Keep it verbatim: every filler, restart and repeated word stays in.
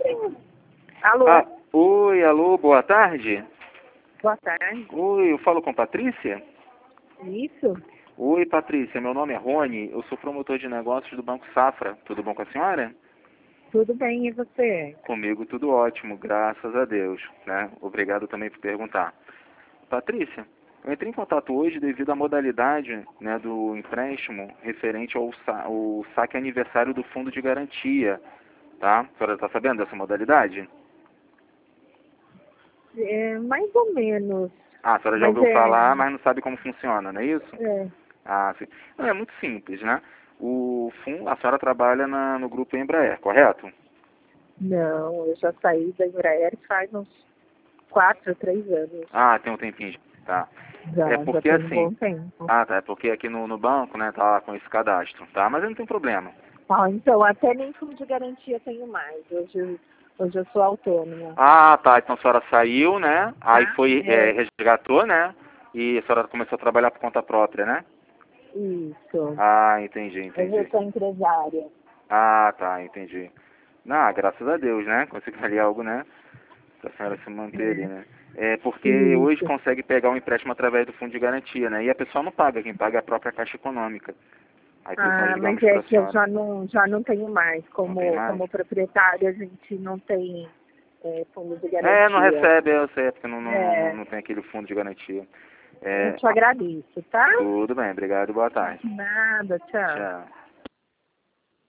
Alô? Ah, oi, alô, boa tarde. Boa tarde. Oi, eu falo com Patrícia? Isso? Oi, Patrícia, meu nome é Rony, eu sou promotor de negócios do Banco Safra. Tudo bom com a senhora? Tudo bem, e você? Comigo tudo ótimo, graças a Deus, né? Obrigado também por perguntar. Patrícia, eu entrei em contato hoje devido à modalidade, né, do empréstimo referente ao, sa ao saque aniversário do fundo de garantia, tá? A senhora está sabendo dessa modalidade? É, mais ou menos. Ah, a senhora já Mas ouviu é, falar, mas não sabe como funciona, não é isso? é. Ah, sim. Não, é muito simples, né? O fundo, a senhora trabalha na, no grupo Embraer, correto? Não, eu já saí da Embraer faz uns quatro, três anos. Ah, tem um tempinho, já. Tá. É Já, já porque tem um assim, bom tempo. ah, tá, é porque aqui no, no banco, né, tá com esse cadastro, tá? Mas não tem problema. Ah, então, até nem fundo de garantia tenho mais. Hoje, hoje eu sou autônoma. Ah, tá, então a senhora saiu, né? Aí Tá? foi, é, É, resgatou, né? E a senhora começou a trabalhar por conta própria, né? isso. Ah, entendi, Hoje eu entendi. sou empresária. Ah, tá, entendi. Não, graças a Deus, né? Conseguiu ali algo, né? Pra senhora se manter ali, né? É porque hoje Isso. consegue pegar um empréstimo através do fundo de garantia, né? E a pessoa não paga, quem paga é a própria Caixa Econômica. Aí por isso nós Ah, mas ligamos é para a que eu senhora. já não, já não tenho mais. Não tem Como, mais? como proprietária, a gente não tem é, fundo de É, não garantia. recebe, eu sei, é porque não, não, não, É, não tem aquele fundo de garantia. eu É, te agradeço, tá? tudo bem, obrigado e boa tarde. Nada, tchau. Tchau.